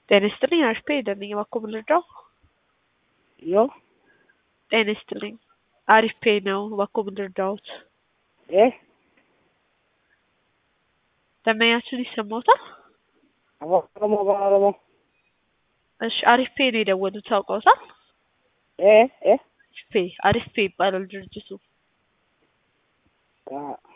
ጤና ይስጥልኝ አሽፔ ደንኝ እባክዎ ብልርዳው? ነው ጤና ይስጥልኝ አሪፍ ፔይ ነው እባክዎ ብልርዳዎት? ደንበኛችን ይሰማዎታል? አባረሞ እሺ አሪፍ ፔይ ነው የደወሉት ታውቀውታል? አሪፍ ፔይ ይባላል ድርጅቱ።